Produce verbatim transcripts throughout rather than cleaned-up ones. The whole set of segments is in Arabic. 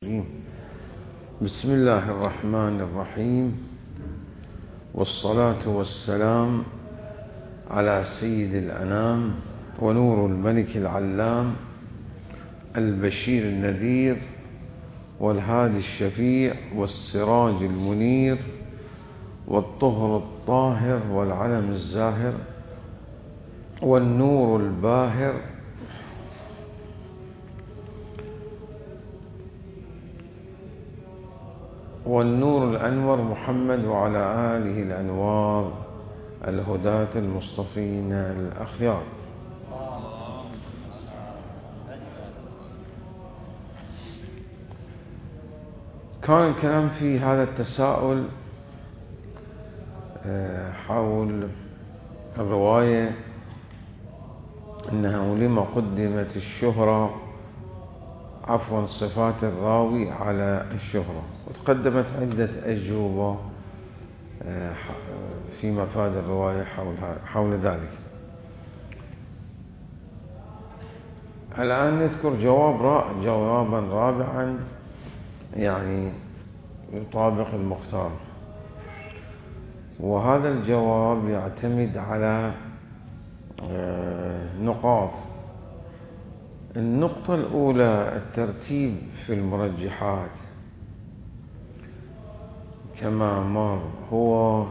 بسم الله الرحمن الرحيم، والصلاة والسلام على سيد الأنام ونور الملك العلام البشير النذير والهادي الشفيع والسراج المنير والطهر الطاهر والعلم الزاهر والنور الباهر والنور الأنور محمد وعلى آله الأنوار الهداة المصطفين الأخيار. كان الكلام في هذا التساؤل حول الرواية أنه لما قدمت الشهرة عفوا صفات الراوي على الشهرة، وتقدمت عدة أجوبة في مفاد الرواية حول حول ذلك. الآن نذكر جواب رائع جوابا رابعا يعني يطابق المختار، وهذا الجواب يعتمد على نقاط. النقطة الأولى الترتيب في المرجحات كما مر، هو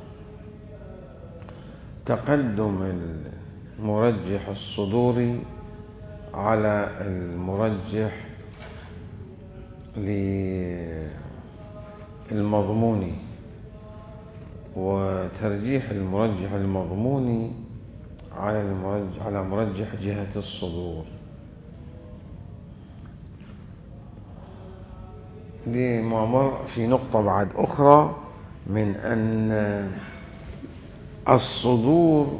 تقدم المرجح الصدوري على المرجح للمضموني، وترجيح المرجح المضموني على المرجح على مرجح جهة الصدور. لما مر في نقطة بعد أخرى من أن الصدور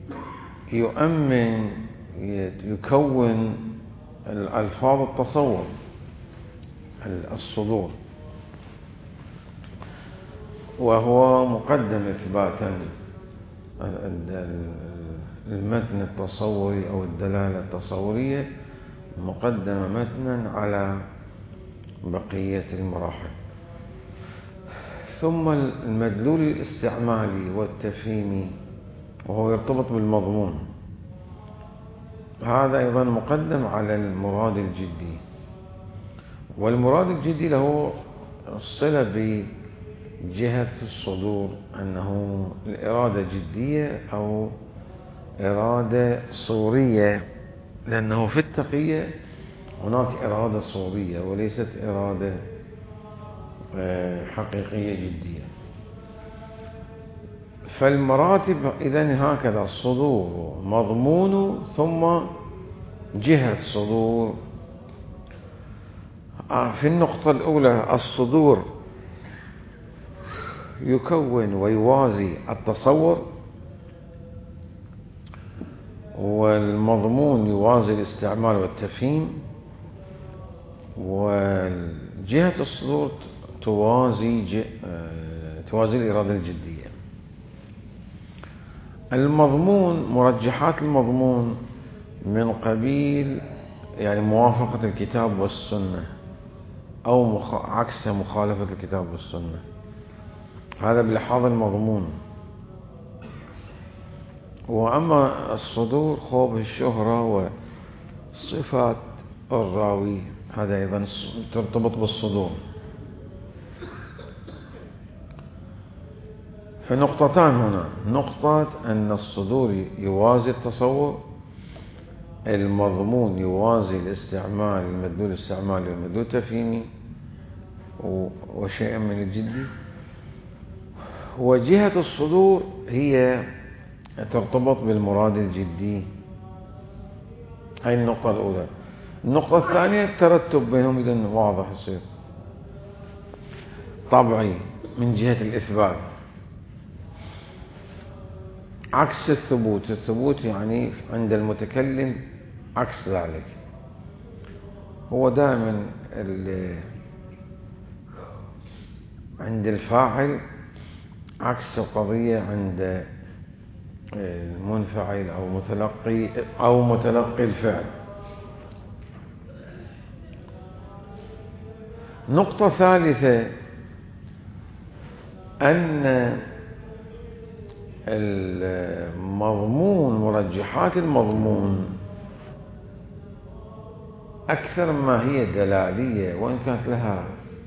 يؤمن يكون الألفاظ التصور الصدور، وهو مقدم إثباتا المتن التصوري أو الدلالة التصورية مقدمة متنا على بقية المراحل. ثم المدلول الاستعمالي والتفهيمي وهو يرتبط بالمضمون، هذا أيضا مقدم على المراد الجدي، والمراد الجدي له صلة بجهة الصدور، أنه الإرادة جدية أو إرادة صورية، لأنه في التقية هناك إرادة صورية وليست إرادة حقيقية جدية. فالمراتب إذن هكذا: الصدور، مضمون، ثم جهة صدور. في النقطة الأولى الصدور يكون ويوازي التصور، والمضمون يوازي الاستعمال والتفهيم، وجهة الصدور توازي ج... توازي الإرادة الجدية. المضمون، مرجحات المضمون من قبيل يعني موافقة الكتاب والسنة أو مخ... عكس مخالفة الكتاب والسنة، هذا بلحاظ المضمون. وأما الصدور خوف الشهرة وصفات الراوي، هذا أيضا ترتبط بالصدور. فنقطتان هنا: نقطة أن الصدور يوازي التصور، المضمون يوازي الاستعمال المدلول الاستعمالي والمدلول التفهيمي وشيئا من الجدي. وجهة الصدور هي ترتبط بالمراد الجدي. هاي النقطة الأولى. النقطة الثانية الترتب بينهم إذن واضح يصير طبيعي من جهة الإثبات، عكس الثبوت. الثبوت يعني عند المتكلم عكس ذلك، هو دائما عند الفاعل عكس القضية عند المنفعل أو متلقي أو متلقي الفعل. نقطة ثالثة أن المضمون، مرجحات المضمون أكثر ما هي دلالية، وإن كانت لها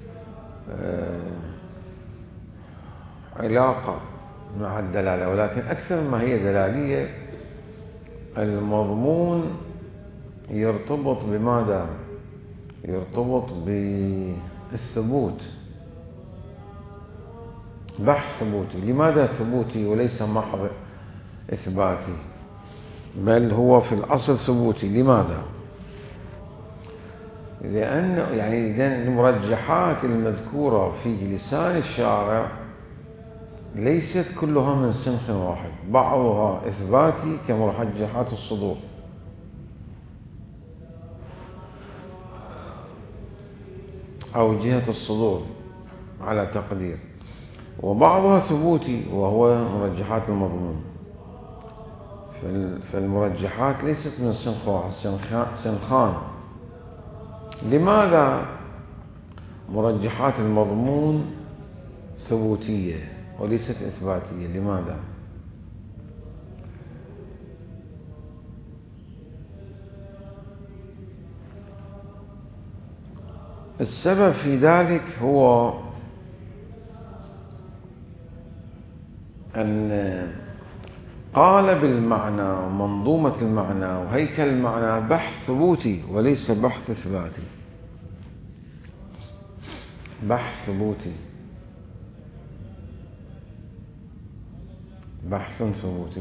علاقة مع الدلالة، ولكن أكثر ما هي دلالية. المضمون يرتبط بماذا؟ يرتبط بالثبوت، بحث ثبوتي. لماذا ثبوتي وليس محض إثباتي؟ بل هو في الأصل ثبوتي. لماذا؟ لأن يعني المرجحات المذكورة في لسان الشارع ليست كلها من صنف واحد، بعضها إثباتي كمرجحات الصدور، أو جهة الصدور على تقدير، وبعضها ثبوتي وهو مرجحات المضمون. فالمرجحات ليست من صنف واحد، صنفان. لماذا مرجحات المضمون ثبوتية وليست إثباتية؟ لماذا؟ السبب في ذلك هو أن قالب المعنى ومنظومة المعنى وهيكل المعنى بحث ثبوتي وليس بحث إثباتي. بحث ثبوتي، بحث ثبوتي.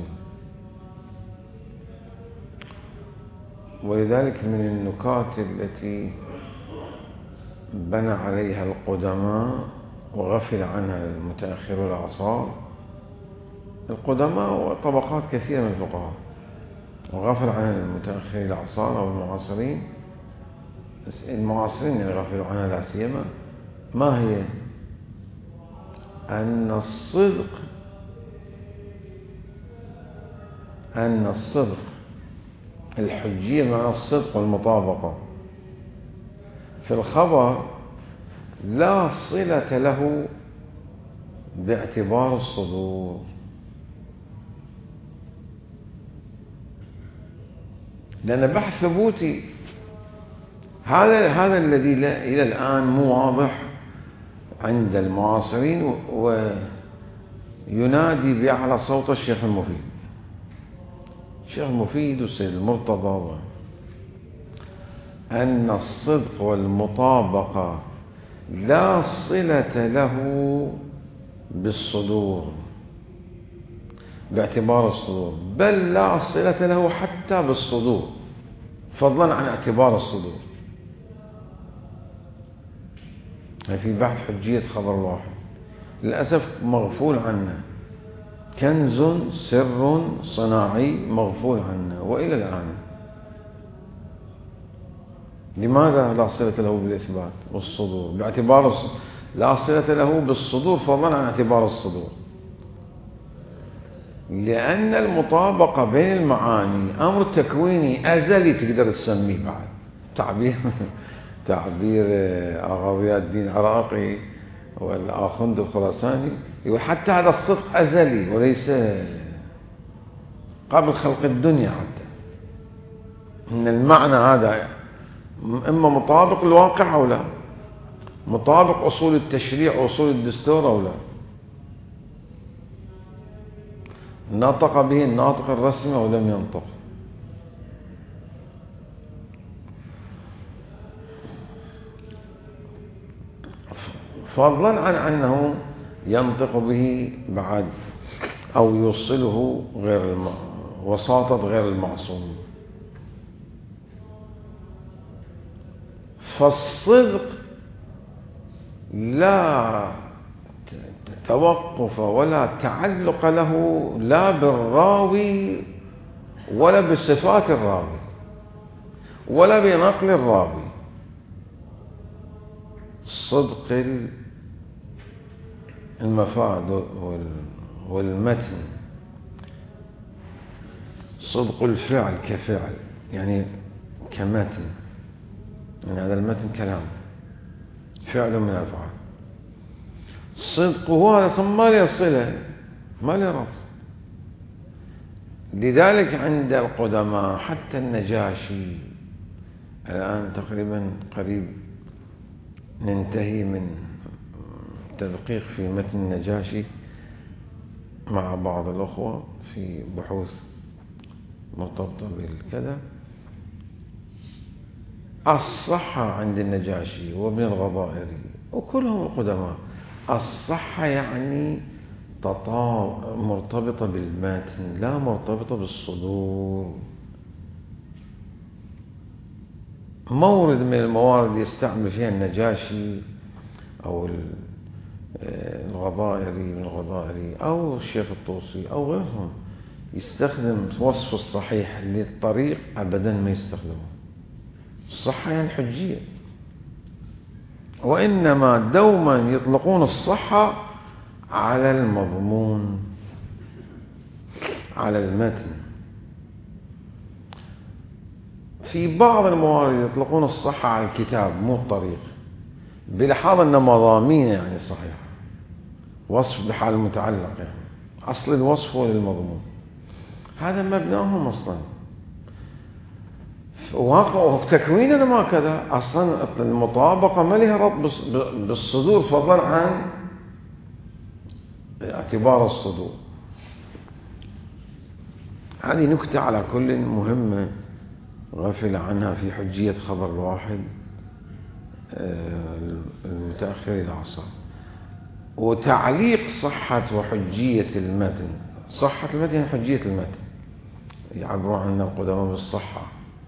ولذلك من النكات التي بنى عليها القدماء وغفل عنها المتأخرون الأعصار، القدماء وطبقات كثيرة من الفقهاء، وغفل عن المتأخرين الأعصار أو المعاصرين. المعاصرين اللي غفلوا عنها لا سيما، ما هي؟ أن الصدق أن الصدق الحجية مع الصدق والمطابقة في الخبر لا صلة له باعتبار الصدور. لأن بحث ثبوتي هذا هذا الذي إلى الآن مو واضح عند المعاصرين، وينادي بأعلى صوت الشيخ المفيد الشيخ المفيد والسيد المرتضى، أن الصدق والمطابقة لا صلة له بالصدور باعتبار الصدور، بل لا صلة له حتى بالصدور، فضلا عن اعتبار الصدور. في بحث حجية خبر واحد للأسف مغفول عنه، كنز سر صناعي مغفول عنه وإلى الآن. لماذا لا صلة له بالإثبات والصدور باعتبار الصدور؟ لا صلة له بالصدور فضلا عن اعتبار الصدور، لأن المطابقة بين المعاني أمر تكويني أزلي تقدر تسميه بعد. تعبير تعبير أغاوية الدين العراقي والآخوند الخراساني يقول حتى هذا الصدق أزلي وليس قبل خلق الدنيا، حتى إن المعنى هذا إما مطابق للواقع أو لا، مطابق أصول التشريع وأصول الدستور أو لا، نطق به الناطق الرسمي أو لم ينطق. فضلا عن أنه ينطق به بعد أو يوصله غير الم... وساطة غير المعصوم. فالصدق لا توقف ولا تعلق له لا بالراوي ولا بصفات الراوي ولا بنقل الراوي. صدق المفاد والمتن، صدق الفعل كفعل، يعني كمتن، يعني هذا المتن كلام، فعل من الأفعال. صدق وهذا ما له صلة، ما له ربط. لذلك عند القدماء حتى النجاشي، الآن تقريبا قريب ننتهي من تدقيق في متن النجاشي مع بعض الأخوة في بحوث مرتبطة بالكذا. الصحة عند النجاشي وابن الغضائري وكلهم القدماء، الصحة يعني مرتبطة بالمتن لا مرتبطة بالصدور. مورد من الموارد يستعمل فيها النجاشي أو الغضائري من الغضائري أو الشيخ الطوسي أو غيرهم يستخدم وصف الصحيح للطريق، أبدا ما يستخدمه. الصحة يعني حجية، وإنما دوما يطلقون الصحة على المضمون، على المتن. في بعض الموارد يطلقون الصحة على الكتاب مو الطريق، بلحاظ أن مضامين يعني صحيح، وصف بحال المتعلق، يعني أصل الوصف هو للمضمون. هذا مبناهم أصلا، واقع تكويننا ما كذا. أصلا المطابقة ما لها ربط بالصدور فضلا عن اعتبار الصدور. هذه نكتة على كل مهمة غفل عنها في حجية خبر الواحد المتأخر العصر. وتعليق صحة وحجية المتن، صحة المتن يعني حجية المتن، يعبرون عن القدماء بالصحة.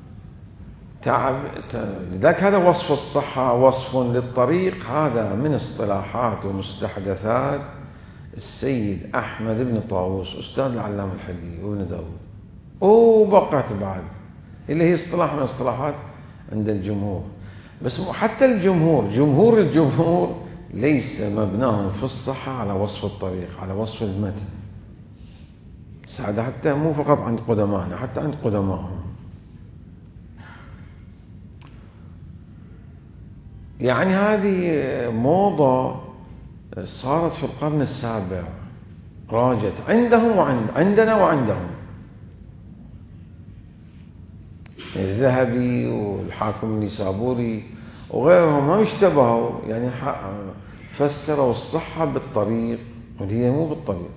لذلك هذا وصف الصحة وصف للطريق، هذا من اصطلاحات ومستحدثات السيد أحمد بن طاووس أستاذ العلامة الحديث وابن داود، وبقت بعد اللي هي اصطلاح من اصطلاحات عند الجمهور. بس حتى الجمهور، جمهور الجمهور ليس مبناهم في الصحة على وصف الطريق، على وصف المتن. هذا حتى مو فقط عند قدمائنا، حتى عند قدمائهم. يعني هذه موضة صارت في القرن السابع، راجت عندهم وعند عندنا وعندهم. الذهبي والحاكم النيسابوري وغيرهم ما اشتبهوا، يعني فسروا الصحة بالطريق وهي مو بالطريق.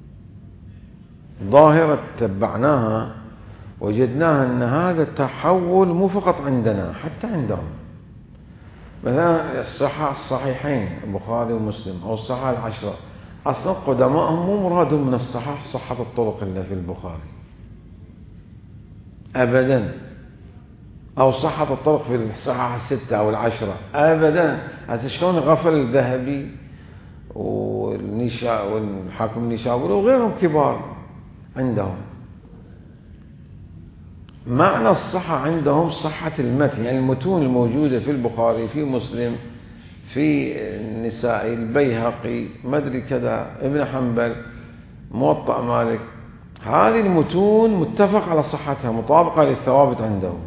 ظاهرة تبعناها وجدناها أن هذا التحول مو فقط عندنا حتى عندهم. مثلا الصحة الصحيحين البخاري ومسلم أو الصحة العشرة، أصلا قدماءهم مو مرادهم من الصحة صحة الطرق اللي في البخاري أبدا، أو صحة الطرق في الصحة الستة أو العشرة أبدا. هذا شلون غفل الذهبي والنيشا والحاكم النيسابوري وغيرهم كبار عندهم. معنى الصحة عندهم صحة المتن، يعني المتون الموجودة في البخاري في مسلم في النسائي البيهقي ما أدري كذا ابن حنبل موطأ مالك، هذه المتون متفق على صحتها مطابقة للثوابت عندهم.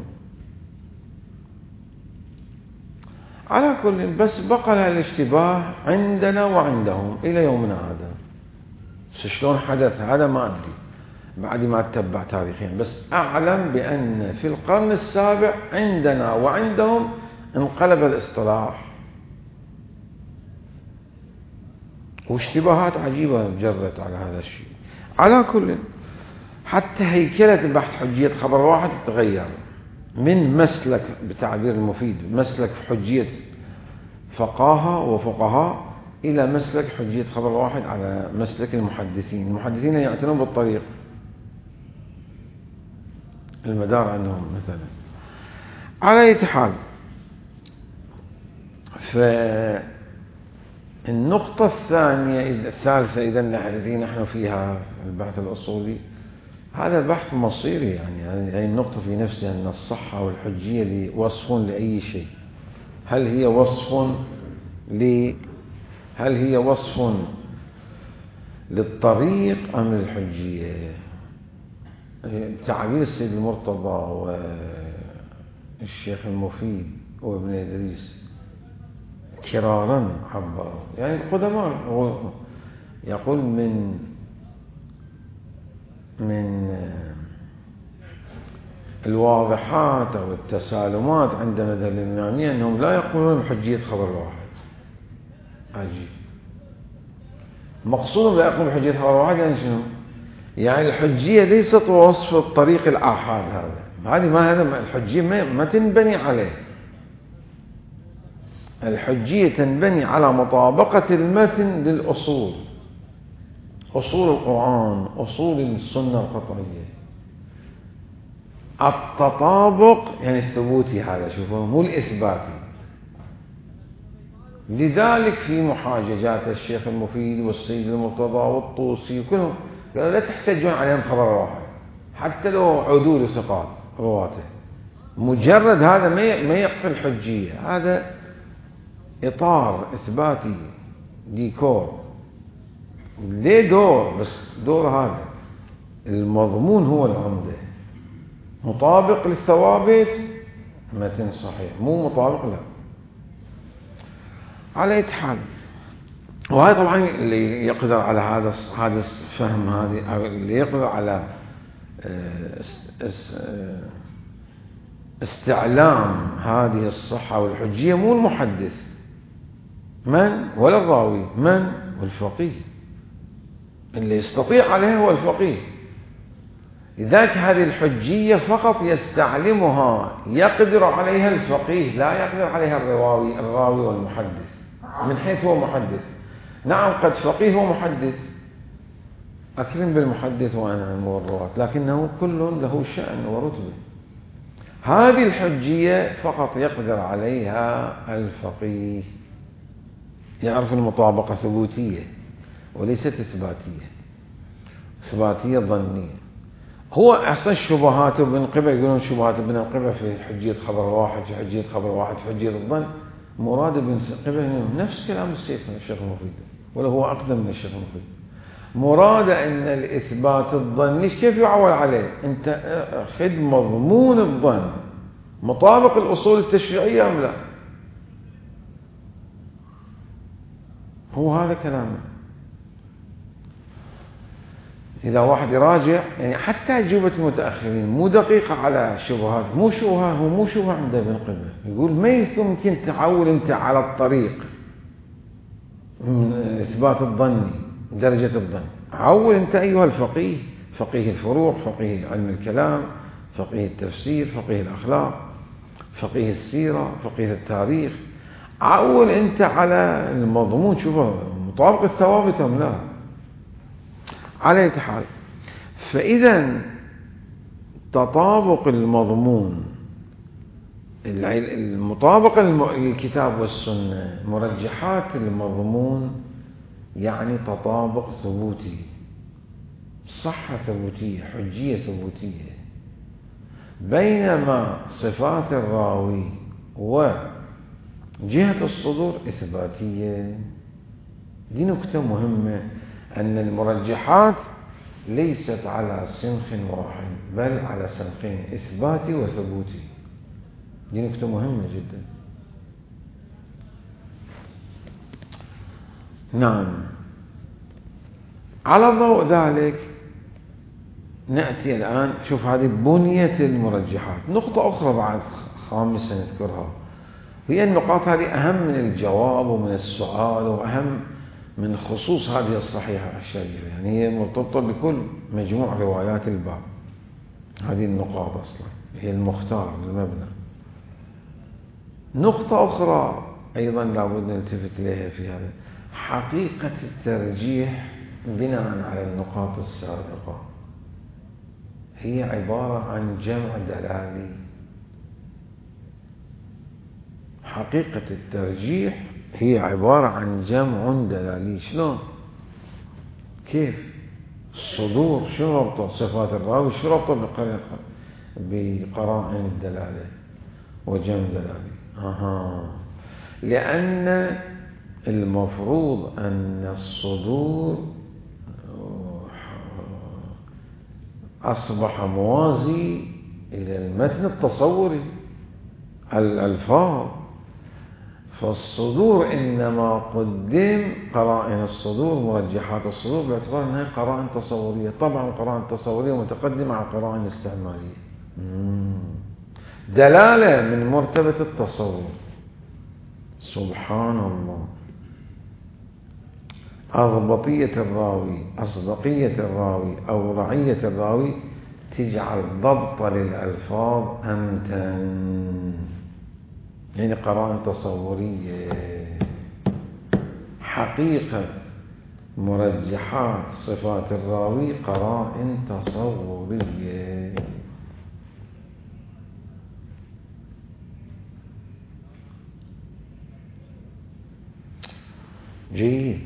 على كل بس بقى لها الاشتباه عندنا وعندهم إلى يومنا هذا. شلون حدث هذا ما أدري بعد ما أتبع تاريخيا، بس أعلم بأن في القرن السابع عندنا وعندهم انقلب الاصطلاح، واشتباهات عجيبة جرت على هذا الشيء. على كل حتى هيكلة بحث حجية خبر واحد تغير من مسلك بتعبير المفيد مسلك حجية فقاهة وفقهاء إلى مسلك حجية خبر واحد على مسلك المحدثين. المحدثين يعتنون بالطريق، المدار عندهم مثلا. على أي حال، فالنقطة الثانية الثالثة إذا التي نحن فيها في البحث الأصولي، هذا بحث مصيري. يعني هذه النقطة في نفسها أن الصحة والحجية وصف لأي شيء. هل هي وصف ل هل هي وصف للطريق أم للحجية؟ تعبير السيد المرتضى والشيخ المفيد وابن إدريس كرارا عبروا، يعني القدماء يقول من من الواضحات أو التسالمات عند مذهب الإمامية أنهم لا يقولون بحجية خبر واحد. عجيب. مقصود لا يقولون بحجية خبر واحد يعني شنو؟ يعني الحجية ليست وصف الطريق الآحاد، هذا هذه ما هذا الحجية ما, ما تنبني عليه. الحجية تنبني على مطابقة المتن للأصول، أصول القرآن، أصول السنة القطعية. التطابق يعني الثبوتي، هذا شوفوا مو الإثباتي. لذلك في محاججات الشيخ المفيد والسيد المرتضى والطوسي وكلهم قالوا لا تحتجون عليهم خبر واحد حتى لو عدول ثقات رواته، مجرد هذا ما يقتل الحجية، هذا إطار إثباتي ديكور، ليه دور بس دور هذا المضمون هو العمدة، مطابق للثوابت متن صحيح، مو مطابق لا. على أي حال، وهذا طبعا اللي يقدر على هذا هذا الفهم، هذه أو اللي يقدر على استعلام هذه الصحة والحجية مو المحدث من ولا الراوي، من والفقيه. اللي يستطيع عليه هو الفقيه. لذلك هذه الحجية فقط يستعلمها يقدر عليها الفقيه، لا يقدر عليها الراوي الراوي والمحدث من حيث هو محدث. نعم قد فقيه ومحدث، أكرم بالمحدث وأنعم بالرواة، لكنه كل له شأن ورتبة. هذه الحجية فقط يقدر عليها الفقيه، يعرف المطابقة ثبوتية وليست إثباتية، إثباتية ظنية. هو أحسن الشبهات ابن قبة، يقولون شبهات ابن قبة في حجية خبر واحد، في حجية خبر واحد، في حجية الظن. مراد ابن قبة نفس كلام الشيخ الشيخ المفيد، ولا هو أقدم من الشيخ المفيد. مراد أن الإثبات الظني كيف يعول عليه؟ أنت خذ مضمون الظن مطابق الأصول التشريعية أم لا؟ هو هذا كلامه. إذا واحد يراجع يعني حتى أجوبة المتأخرين مو دقيقة على شبهات، مو شبهة، هو مو شبهة عند ابن قبة. يقول ما يمكن تعول أنت على الطريق من إثبات الظني درجة الظن. عول أنت أيها الفقيه، فقيه الفروع، فقيه علم الكلام، فقيه التفسير، فقيه الأخلاق، فقيه السيرة، فقيه التاريخ. عول أنت على المضمون، شوفه مطابق الثوابت أم لا. على أي حال، فإذا تطابق المضمون، المطابقة للكتاب والسنة، مرجحات المضمون يعني تطابق ثبوتي، صحة ثبوتية، حجية ثبوتية. بينما صفات الراوي وجهة الصدور إثباتية. دي نكتة مهمة، أن المرجحات ليست على سنخ واحد بل على سنخين، إثباتي وثبوتي. دي نكتة مهمة جدا. نعم. على ضوء ذلك نأتي الآن، شوف هذه بنية المرجحات. نقطة أخرى بعد خامسة نذكرها، هي النقاط هذه أهم من الجواب ومن السؤال وأهم من خصوص هذه الصحيحة الشريفة، يعني هي مرتبطة بكل مجموع روايات الباب. هذه النقاط أصلا هي المختار المبنى. نقطة أخرى أيضا لابد نلتفت إليها في هذا، حقيقة الترجيح بناء على النقاط السابقة هي عبارة عن جمع دلالي. حقيقة الترجيح هي عبارة عن جمع دلالي. شلون؟ كيف؟ الصدور شو ربطه؟ صفات الراوي شو ربطه بقرائن الدلالة وجمع دلالي؟ أها. لأن المفروض أن الصدور أصبح موازي إلى المتن التصوري، الألفاظ. فالصدور إنما قدم قرائن الصدور مرجحات الصدور باعتبار أنها قرائن تصورية. طبعا قرائن تصورية متقدمة على قرائن استعمالية. دلالة من مرتبة التصور. سبحان الله. أضبطية الراوي، أصدقية الراوي، أو رعية الراوي تجعل ضبط للألفاظ أمتن. يعني قرائن تصورية. حقيقة مرجحات صفات الراوي قرائن تصورية. جيد.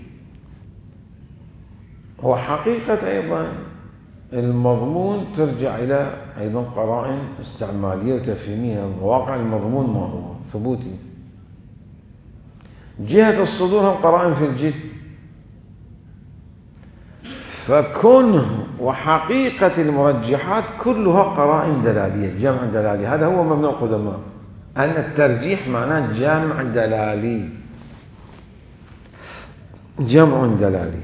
وحقيقة أيضا المضمون ترجع إلى أيضا قرائن استعمالية وتفهيمية. واقع المضمون ما هو ثبوتي. جهة الصدور هم قرائن في الجد. فكنه وحقيقة المرجحات كلها قرائن دلالية، جمع دلالي. هذا هو مبنى القدماء، أن الترجيح معناه جمع دلالي، جمع دلالي.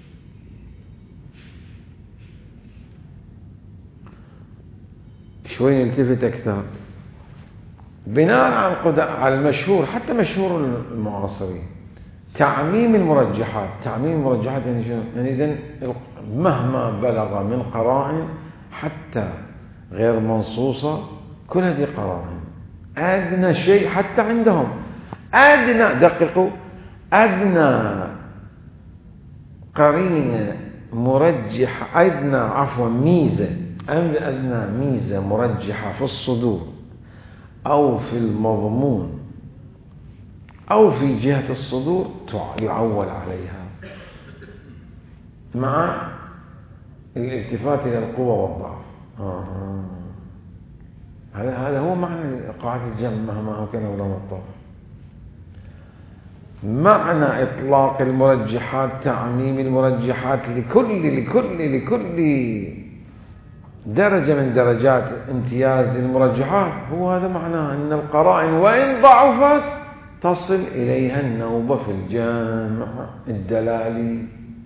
شوي نلتفت أكثر بناء على المشهور، حتى مشهور المعاصرين، تعميم المرجحات. تعميم المرجحات يعني شنو؟ يعني إذن مهما بلغ من قرائن حتى غير منصوصة، كل هذه قرائن. أدنى شيء حتى عندهم، أدنى، دققوا، أدنى قرينة مرجحة، أدنى عفوا ميزة، أدنى ميزة مرجحة في الصدور أو في المضمون أو في جهة الصدور يعول عليها مع الالتفات إلى القوة والضعف. آه. هذا هذا هو معنى قاعدة الجمع مهما كان ولو الطرف. معنى إطلاق المرجحات، تعميم المرجحات لكل لكل لكل درجة من درجات امتياز المرجحات، هو هذا معناه أن القرائن وإن ضعفت تصل إليها النوبة في الجامع الدلالي.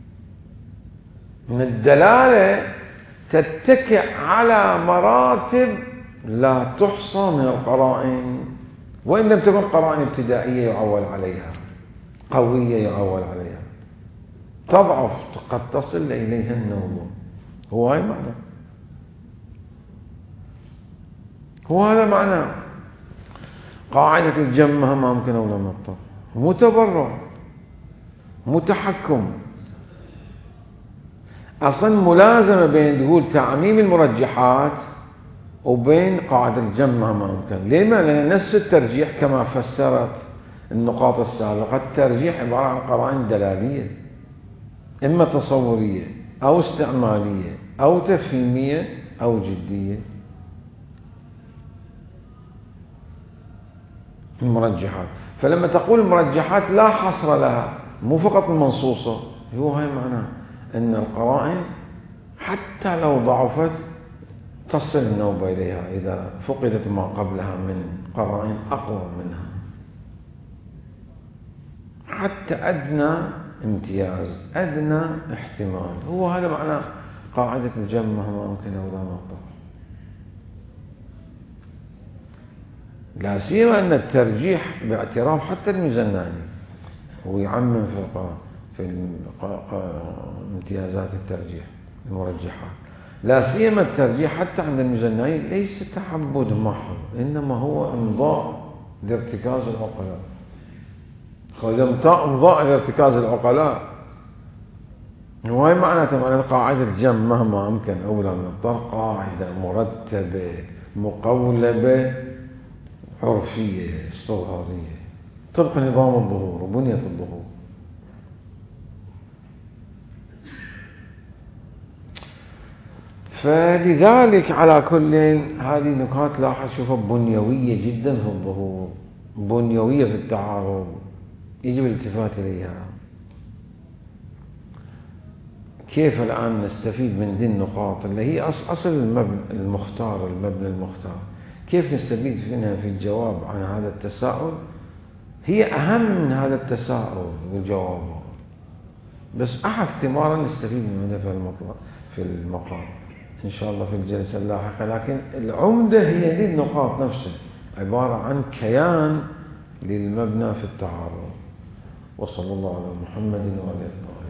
من الدلالة تتكئ على مراتب لا تحصى من القرائن، وإن لم تكن قرائن ابتدائية يعول عليها، قوية يعول عليها، تضعف قد تصل إليها النوبة. هو هذا معنى، هو هذا معنى قاعدة الجمع ما ممكن أولا نطر. متبرع، متحكم. أصلا ملازمة بين تقول تعميم المرجحات وبين قاعدة الجمع ما ممكن. لما؟ لأن نفس الترجيح كما فسرت النقاط السابقة، الترجيح عبارة عن قرائن دلالية، إما تصورية أو استعمالية أو تفهيمية أو جدية. المرجحات، فلما تقول المرجحات لا حصر لها، مو فقط المنصوصة، هو هاي معناه أن القرائن حتى لو ضعفت تصل النوبة إليها إذا فقدت ما قبلها من قرائن أقوى منها، حتى أدنى امتياز، أدنى احتمال. هو هذا معنى قاعدة الجمع مهما ممكن أو لا نقطة. لا سيما أن الترجيح باعتراف حتى الميزاناني هو يعمم في في امتيازات الترجيح المرجحات. لا سيما الترجيح حتى عند الميزاناني ليس تعبد محض، إنما هو إمضاء لارتكاز العقلاء. إمضاء لارتكاز العقلاء وهي معناته معنى قاعدة الجمع مهما أمكن أولا من الطرق قاعدة مرتبة مقولبة عرفية استظهارية طبق نظام الظهور وبنية الظهور. فلذلك على كل هذه نكات لاحظ شوفها بنيوية جدا في الظهور، بنيوية في التعارض، يجب الالتفات إليها. كيف الآن نستفيد من ذي النقاط اللي هي أصل المبنى المختار، المبنى المختار، كيف نستفيد منها في الجواب عن هذا التساؤل؟ هي أهم من هذا التساؤل والجواب، بس أحد ثمار نستفيد منه في المطلب في المقام إن شاء الله في الجلسة اللاحقة. لكن العمدة هي دي النقاط نفسها، عبارة عن كيان للمبنى في التعارض. وصلى الله على محمد وعلى آله.